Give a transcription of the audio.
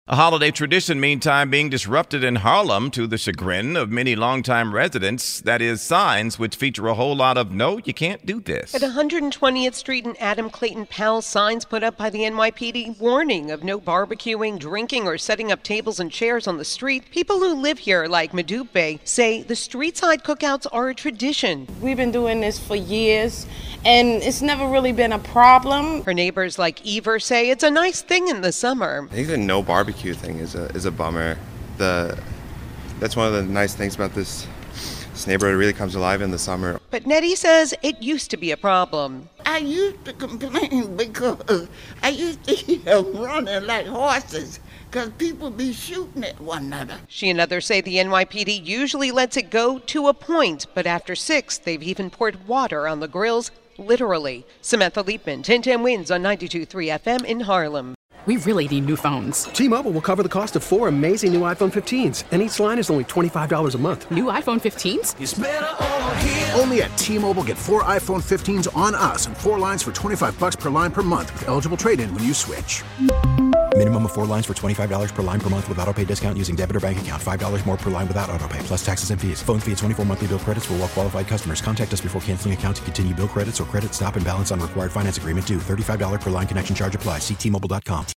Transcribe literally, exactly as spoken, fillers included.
A holiday tradition, meantime, being disrupted in Harlem to the chagrin of many longtime residents. That is, signs which feature a whole lot of, no, you can't do this. At one hundred twentieth Street and Adam Clayton Powell, signs put up by the N Y P D warning of no barbecuing, drinking, or setting up tables and chairs on the street. People who live here, like Madupe, say the street-side cookouts are a tradition. We've been doing this for years, and it's never really been a problem. Her neighbors, like Ever, say it's a nice thing in the summer. I think the no barbecue thing is a is a bummer. The that's one of the nice things about this this neighborhood. It really comes alive in the summer. But Nettie says it used to be a problem. I used to complain because I used to hear them running like horses because people be shooting at one another. She and others say the N Y P D usually lets it go to a point, but after six, they've even poured water on the grills, literally. Samantha Leapman, ten ten Wins on ninety-two point three F M in Harlem. We really need new phones. T-Mobile will cover the cost of four amazing new iPhone fifteens, and each line is only twenty-five dollars a month. New iPhone fifteens? It's better over here. Only at T-Mobile, get four iPhone fifteens on us and four lines for twenty-five bucks per line per month with eligible trade-in when you switch. Minimum of four lines for twenty-five dollars per line per month with autopay discount using debit or bank account. five dollars more per line without autopay, plus taxes and fees. Phone fee at twenty-four monthly bill credits for well-qualified customers. Contact us before canceling account to continue bill credits or credit stop and balance on required finance agreement due. thirty-five dollars per line connection charge applies. See T Mobile dot com.